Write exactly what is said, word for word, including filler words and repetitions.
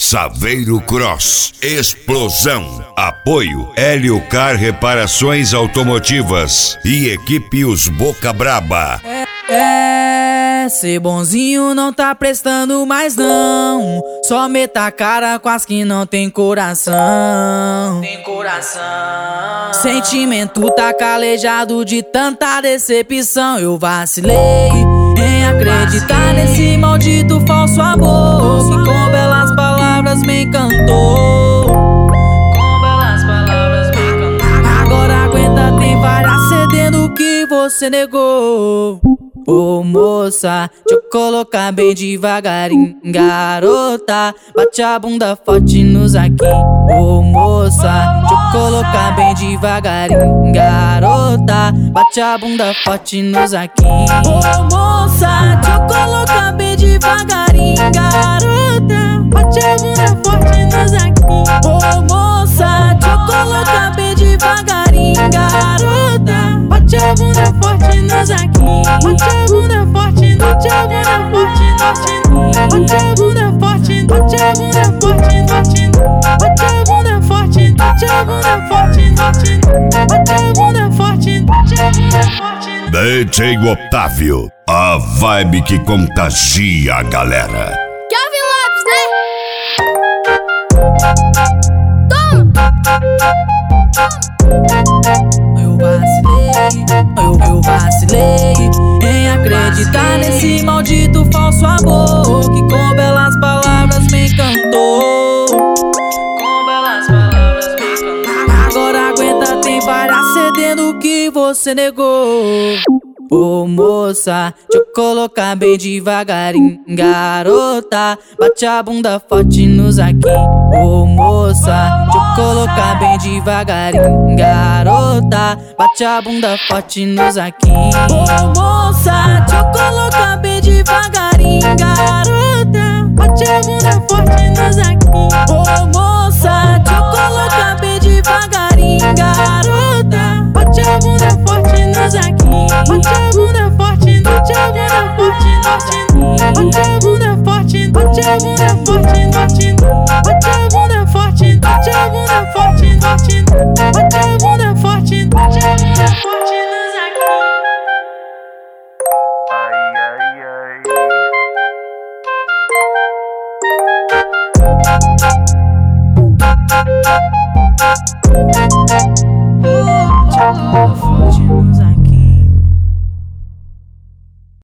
Saveiro Cross, explosão. Apoio Hélio Car Reparações Automotivas e equipe Os Boca Braba. É, ser bonzinho não tá prestando mais não. Só meta a cara com as que não tem coração. Tem coração. Sentimento tá calejado de tanta decepção. Eu vacilei em acreditar nesse maldito falso amor que com belas palavras me encantou. Com belas palavras me encantou. Agora aguenta, tem várias cedendo que você negou. Ô moça, deixa eu colocar bem devagarinho. Garota, bate a bunda forte nos aqui. Ô moça, deixa eu colocar bem devagarinho. Garota, bate a bunda forte nos aqui. Ô moça, deixa eu colocar bem devagarinho. Garota, bate a bunda forte nos aqui. Ô moça, deixa eu colocar bem devagarinho. Garota, bate a bunda forte nos aqui. Bate a bunda forte, bate a bunda forte, bate a bunda forte, bate a bunda forte, bate a bunda forte, bate a bunda forte, bate a bunda forte, bate a bunda forte. D J Otávio, a vibe que contagia a galera. Kevin Lopes, né? Toma! Eu vacilei, eu, eu vacilei em acreditar nesse maldito falso amor que com belas palavras me encantou. Com belas palavras me encantou. Agora aguenta, tem várias cedendo que você negou. Ô moça, deixa eu colocar bem devagarinho. Garota, bate a bunda forte nos aqui. Ô moça, deixa eu colocar bem devagarinho. Garota, bate a bunda forte nos aqui. Ô moça, deixa eu colocar bem devagarinho. Garota, bate a bunda forte nos aqui. Ô moça, deixa eu colocar bem devagarinho. Garota, bate a bunda forte nos aqui. Bate a bunda forte, bate a bunda forte, bate a bunda forte, bate a bunda forte, bate a bunda forte, bate a bunda forte, bate a bunda forte, bate a bunda forte nos aqui. Bate a bunda forte nos aqui.